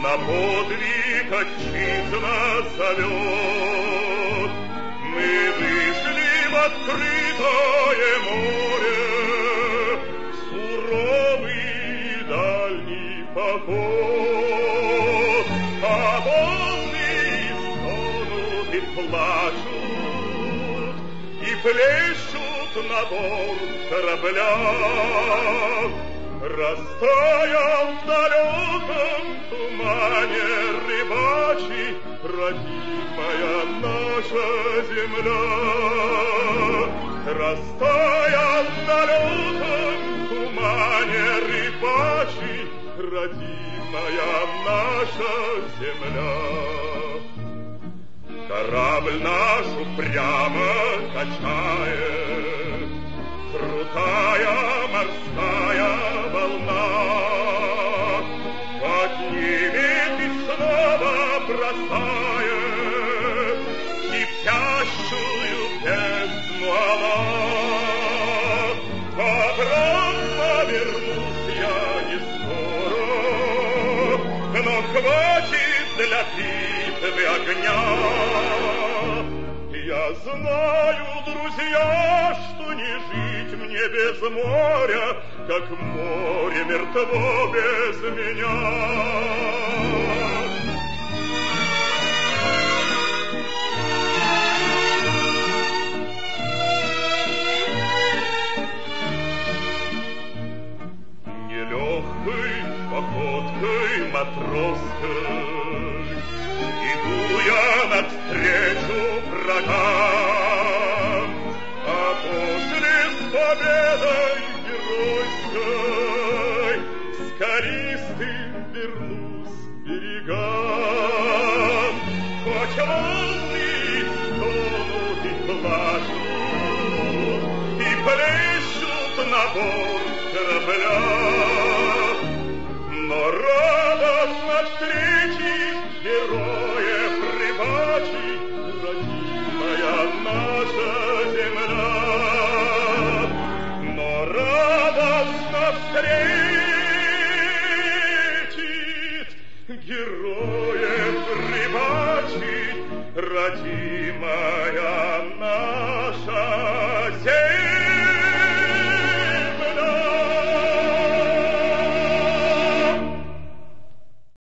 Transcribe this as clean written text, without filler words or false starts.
На подвиг отчизна зовет. Мы вышли в открытое море, в суровый дальний поход. А волны стонут и плачут, и плещут на борт корабля. Растаял в далеком тумане рыбачий родимая наша земля. Растаял в далеком тумане рыбачий родимая наша земля. Корабль наш упрямо качает крутая морская волна, поднимет и снова бросает кипящую бездну она. Обратно вернусь я не скоро, но хватит для битвы огня. Я знаю, друзья, что не жить мне без моря, как море мертво без меня. Нелегкой походкой матросской иду я навстречу врагам, а после с победой геройской скалистым вернусь к берегам. Хоть волны стонут и плачут, и плещут на борт корабля.